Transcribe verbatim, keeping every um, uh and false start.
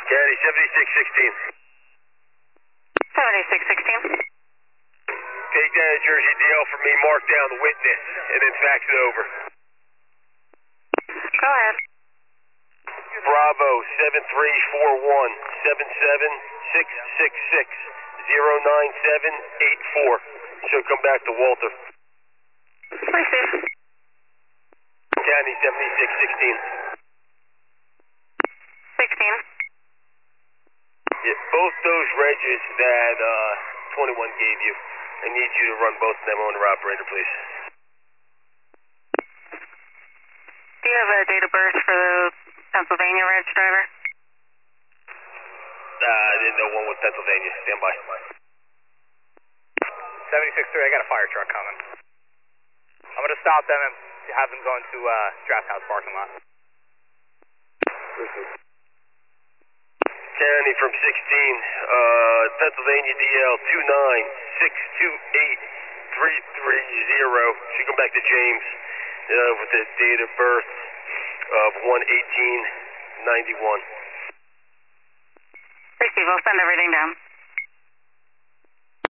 County seventy-six sixteen. seventy-six sixteen. Take down a Jersey D L for me, mark down the witness, and then fax it over. Go ahead. Bravo seven three four one seven seven six six six zero nine seven eight four. Should come back to Walter. Receive. County seventy-six sixteen. sixteen. Yeah, both those regs that uh, twenty-one gave you, I need you to run both of them owner operator, please. Do you have a date of birth for the Pennsylvania reg driver? Uh, I didn't know one was Pennsylvania. Stand by. seventy-six three, I got a fire truck coming. I'm going to stop them and have them go into uh, Draft House parking lot. County from sixteen, uh, Pennsylvania D L two nine six two eight three three zero. Should come back to James uh, with the date of birth of one eighteen ninety-one. Receive, I'll send everything down.